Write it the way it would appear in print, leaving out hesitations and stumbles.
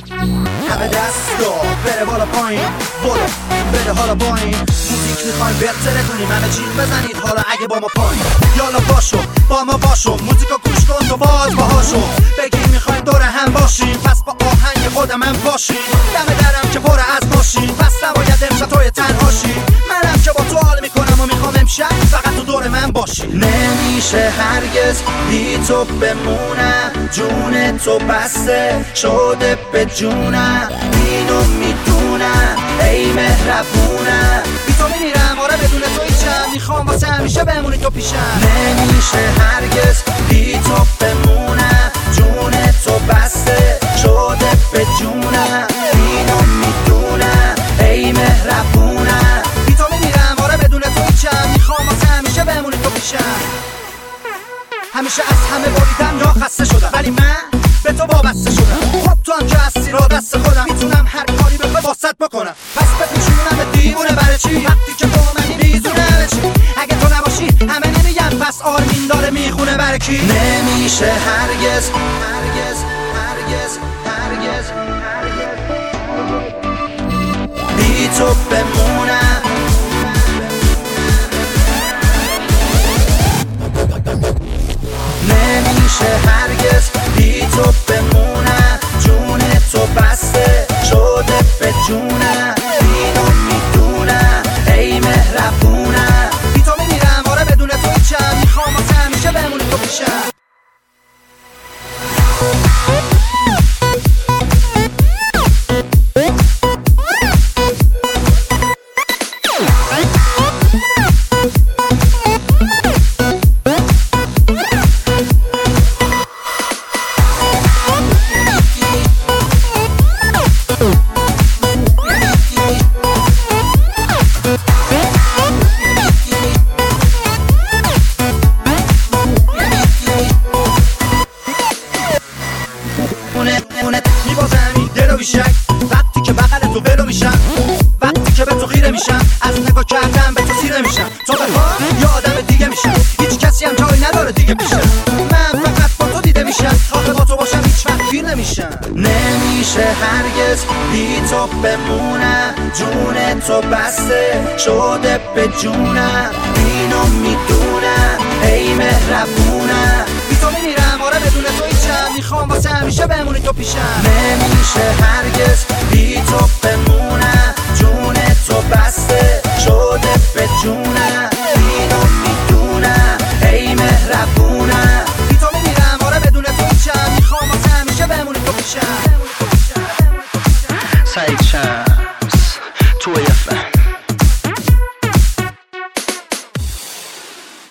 همه دستا بره بالا پایین، برو بره حالا با این موزیک میخوایم بهتره کنیم، همه جیغ بزنید حالا اگه با ما پایین. یالا باشو با ما باشو، موزیکو گوش کن تو باز باهاشو، بگی میخوایم دور هم باشیم، پس با آهنگ خودم هم باشیم. دم درم که پر از ماشین، پس نباید امشب توی تنهاشی، منم که با تو حال میکنم و میخوام امشب فقط تو دور من باشی. نمیشه هرگز بی تو بمونم، جون تو بسته شده به جونم، اینو میدونم ای مهربونم، بی تو میمیرم آره بدون تو هیچم، میخوام واسه همیشه بمونی تو پیشم. نمیشه هرگز بی تو بمونم، جون تو بسته شده به جونم، اینو میدونم ای مهربونم، بی تو میمیرم آره بدون تو هیچم، میخوام واسه همیشه بمونی تو پیشم. همیشه از همه باریدم یا خسته شدم، ولی من به تو وابسته شدم. خب تو هم که هستی را دست خودم، میتونم هر کاری بخوای واسط بکنم، پس بپیچونم به دیوونه برای چی؟ وقتی که تو منی ریزونه چی؟ اگه تو نباشی همه نمیگن پس آرمین داره میخونه برای کی؟ نمیشه هرگز هرگز هرگز هرگز بی تو بمونم. نمیشه هرگز بی تو بمونم، جون تو بسته شده به جونم، اینو میدونم ای مهربونم، بی تو میمیرم آره بدون تو هیچم، میخوام واسه همیشه بمونی تو پیشم. میبازم دل و بیشک وقتی که بغل تو ولو میشم، وقتی که به تو خیره میشم، از نگاه کردم به تو سیره میشم، تو بخواه یا آدم دیگه میشم، هیچ کسی هم جایی نداره دیگه پیشم، من فقط با تو دیده میشم، آخه با تو باشم هیچ وقت پیر نمیشم. نمیشه هرگز بی تو بمونم، جون تو بسته شده به جونم، اینو میدونم ای مهربونم، بی تو میمیرم آره بدون تو هیچم، میخوام واسه همیشه بمونی تو پیشم. نمیشه هرگز بی تو بمونم، جون تو بسته شده به جونم، اینو میدونم ای مهربونم، بی تو میمیرم آره بدون تو هیچم، میخوام واسه همیشه بمونی تو پیشم. سعید شمس توی FM